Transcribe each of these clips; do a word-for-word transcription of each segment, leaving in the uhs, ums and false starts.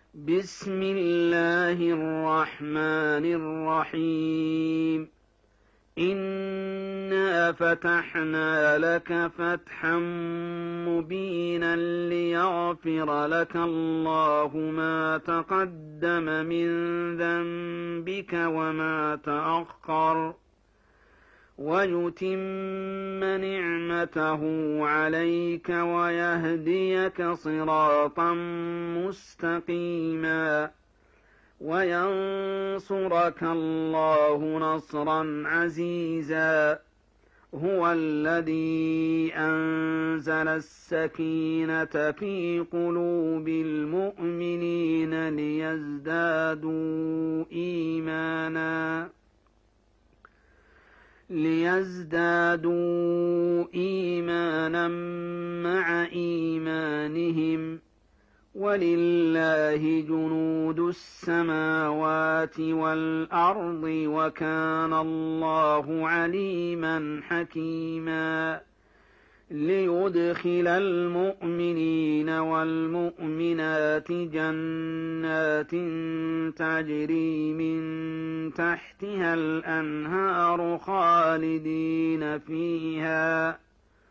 بسم الله الرحمن الرحيم إنا فتحنا لك فتحا مبينا ليغفر لك الله ما تقدم من ذنبك وما تأخر ويتم نعمته عليك ويهديك صراطا مستقيما وينصرك الله نصرا عزيزا هو الذي أنزل السكينة في قلوب المؤمنين ليزدادوا إيمانا ليزدادوا إيمانا مع إيمانهم ولله جنود السماوات والأرض وكان الله عليما حكيما ليدخل المؤمنين والمؤمنات جنات تجري من تحتها الأنهار خالدين فيها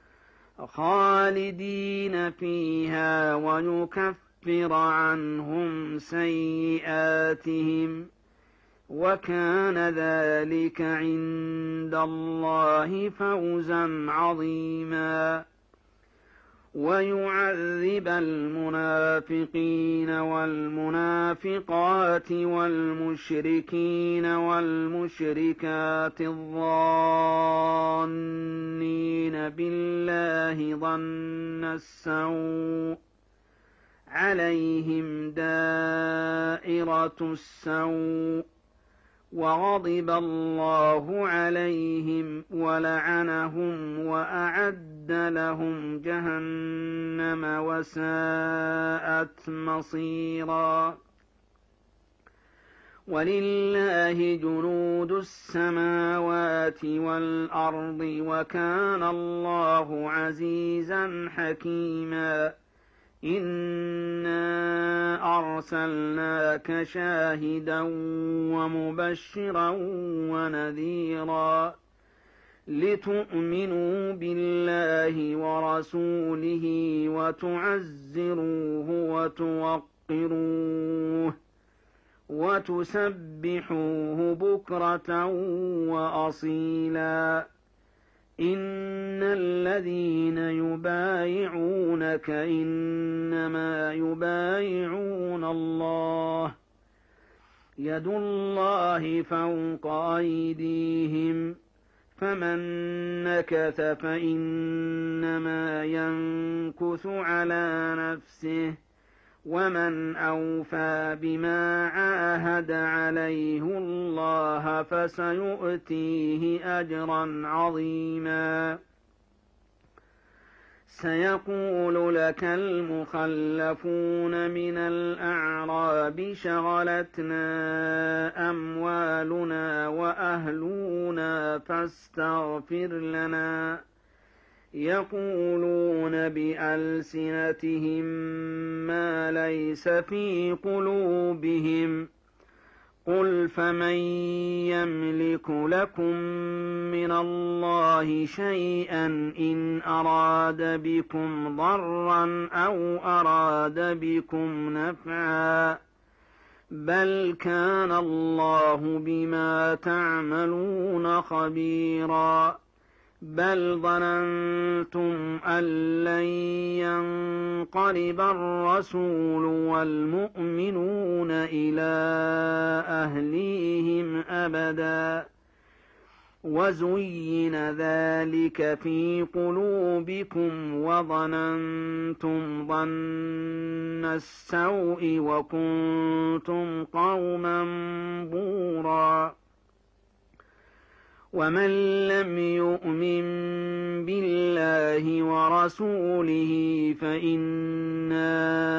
خالدين فيها ويكفر عنهم سيئاتهم وكان ذلك عند الله فوزا عظيما ويعذب المنافقين والمنافقات والمشركين والمشركات الظانين بالله ظن السوء عليهم دائرة السوء وغضب الله عليهم ولعنهم وأعد لهم جهنم وساءت مصيرا ولله جنود السماوات والأرض وكان الله عزيزا حكيما إنا أرسلناك شاهدا ومبشرا ونذيرا لتؤمنوا بالله ورسوله وتعزروه وتوقروه وتسبحوه بكرة وأصيلا إن الذين يبايعونك إنما يبايعون الله يد الله فوق أيديهم فمن نكث فإنما ينكث على نفسه ومن أوفى بما عاهد عليه الله فسيؤتيه أجرا عظيما سيقول لك المخلفون من الأعراب شغلتنا أموالنا وأهلنا فاستغفر لنا يقولون بألسنتهم ما ليس في قلوبهم قل فمن يملك لكم من الله شيئا إن أراد بكم ضرا أو أراد بكم نفعا بل كان الله بما تعملون خبيرا بل ظننتم أن لن ينقلب الرسول والمؤمنون إلى أهليهم أبدا وزين ذلك في قلوبكم وظننتم ظن السوء وكنتم قوما بورا ومن لم يؤمن بالله ورسوله فإنا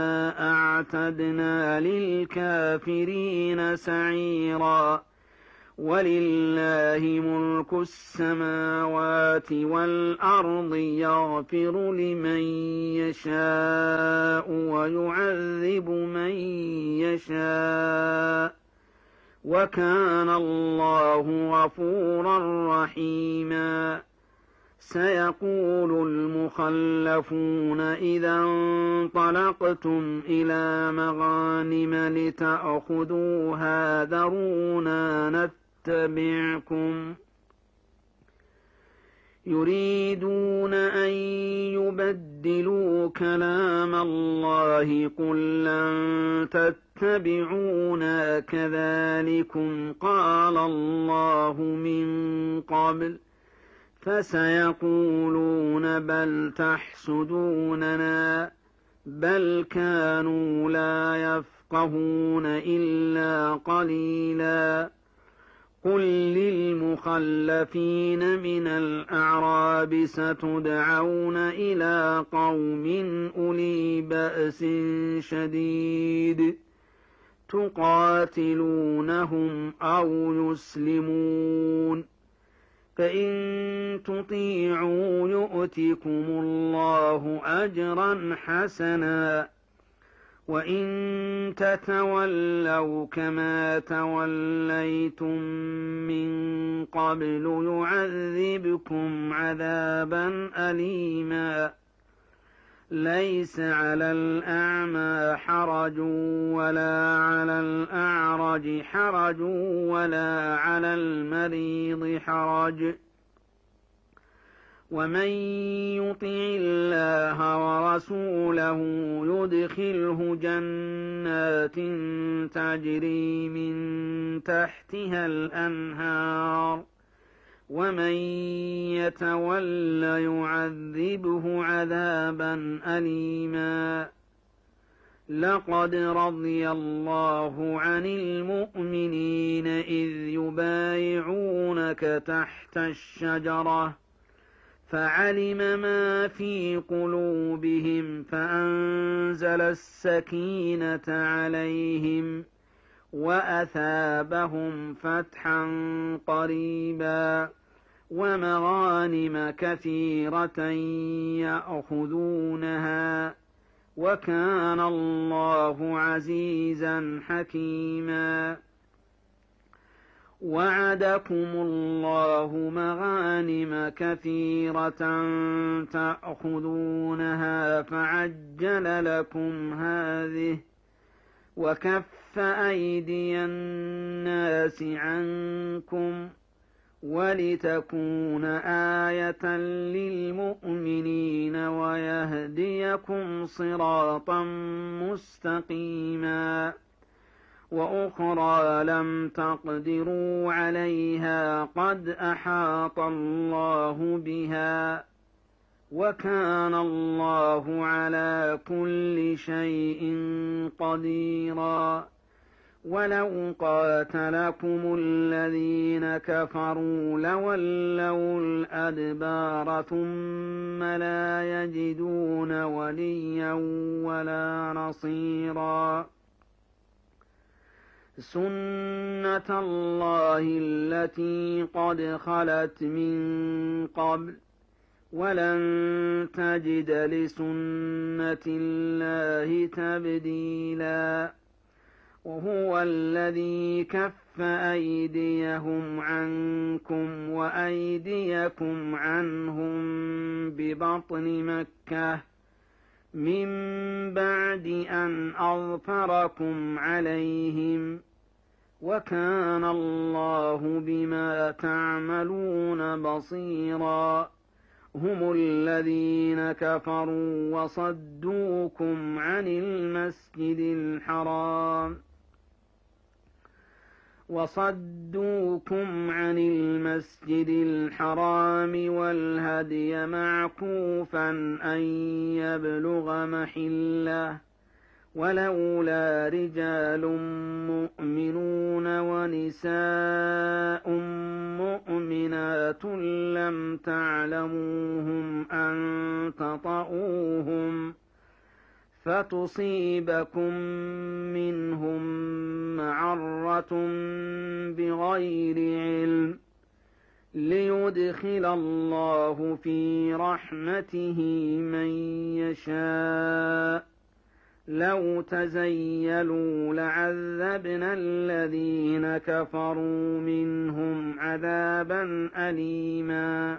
أعتدنا للكافرين سعيرا ولله ملك السماوات والأرض يغفر لمن يشاء ويعذب من يشاء وكان الله غفورا رحيما سيقول المخلفون إذا انطلقتم إلى مغانم لتأخذوها ذرونا نتبعكم يريدون أن يبدلوا كلام الله قل لن تتبعونا كذلكم قال الله من قبل فسيقولون بل تحسدوننا بل كانوا لا يفقهون إلا قليلا قل للمخلفين من الأعراب ستدعون إلى قوم أولي بأس شديد تقاتلونهم أو يسلمون فإن تطيعوا يؤتكم الله أجرا حسنا وإن تتولوا كما توليتم من قبل يعذبكم عذابا أليما ليس على الأعمى حرج ولا على الأعرج حرج ولا على المريض حرج ومن يطع الله ورسوله يدخله جنات تجري من تحتها الأنهار ومن يتول يعذبه عذابا أليما لقد رضي الله عن المؤمنين إذ يبايعونك تحت الشجرة فعلم ما في قلوبهم فأنزل السكينة عليهم وأثابهم فتحا قريبا ومغانم كثيرة يأخذونها وكان الله عزيزا حكيما وعدكم الله مغانم كثيرة تأخذونها فعجل لكم هذه وكف أيدي الناس عنكم ولتكون آية للمؤمنين ويهديكم صراطا مستقيما وأخرى لم تقدروا عليها قد أحاط الله بها وكان الله على كل شيء قديرا ولو قاتلكم الذين كفروا لولوا الأدبار ثم لا يجدون وليا ولا نصيرا سنة الله التي قد خلت من قبل ولن تجد لسنة الله تبديلا وهو الذي كف أيديهم عنكم وأيديكم عنهم ببطن مكة من بعد أن أظفركم عليهم وكان الله بما تعملون بصيرا هم الذين كفروا وصدوكم عن المسجد الحرام وصدوكم عن المسجد الحرام والهدي معكوفا أن يبلغ محله ولولا رجال مؤمنون ونساء مؤمنات لم تعلموهم أن تطؤوهم فتصيبكم منهم معرة بغير علم ليدخل الله في رحمته من يشاء لو تزيلوا لعذبنا الذين كفروا منهم عذابا أليما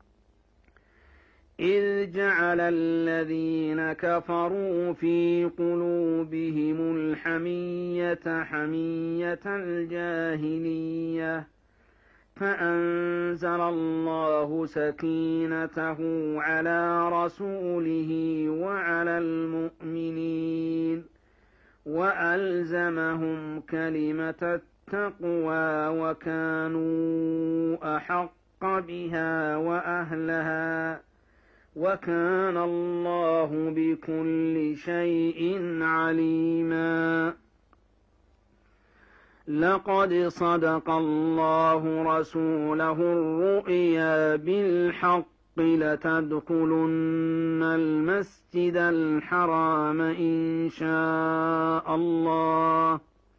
إذ جعل الذين كفروا في قلوبهم الحمية حمية الجاهلية فأنزل الله سكينته على رسوله وعلى المؤمنين وألزمهم كلمة التقوى وكانوا أحق بها وأهلها وكان الله بكل شيء عليما لقد صدق الله رسوله الرؤيا بالحق لتدخلن المسجد الحرام إن شاء الله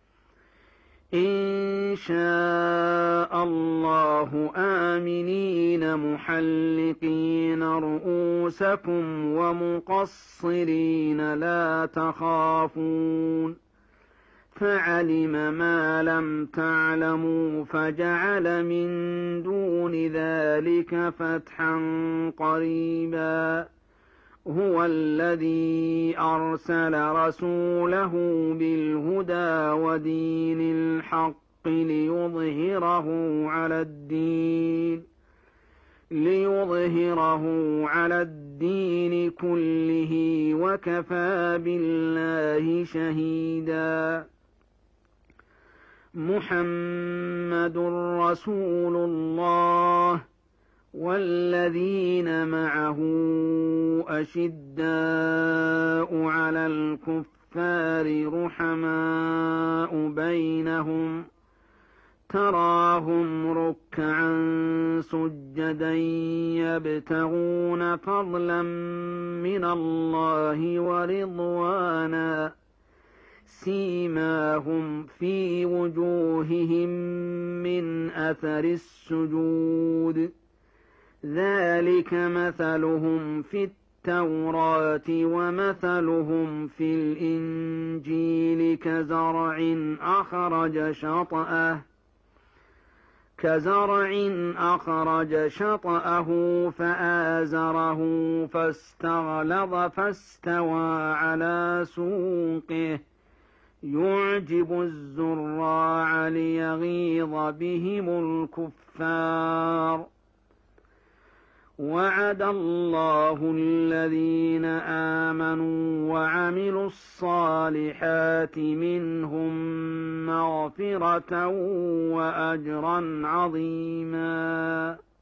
إن شاء الله آمنين محلقين رؤوسكم ومقصرين لا تخافون فعلم ما لم تعلموا فجعل من دون ذلك فتحا قريبا هو الذي أرسل رسوله بالهدى ودين الحق ليظهره على الدين ليظهره على الدين كله وكفى بالله شهيدا محمد رسول الله والذين معه أشداء على الكفار رحماء بينهم تراهم ركعا سجدا يبتغون فضلا من الله ورضوانا سيماهم في وجوههم من أثر السجود ذلك مثلهم في التوراة ومثلهم في الإنجيل كزرع أخرج شطأه كزرع أخرج شطأه فآزره فاستغلظ فاستوى على سوقه يعجب الزراع ليغيظ بهم الكفار وعد الله الذين آمنوا وعملوا الصالحات منهم مغفرة وأجرا عظيما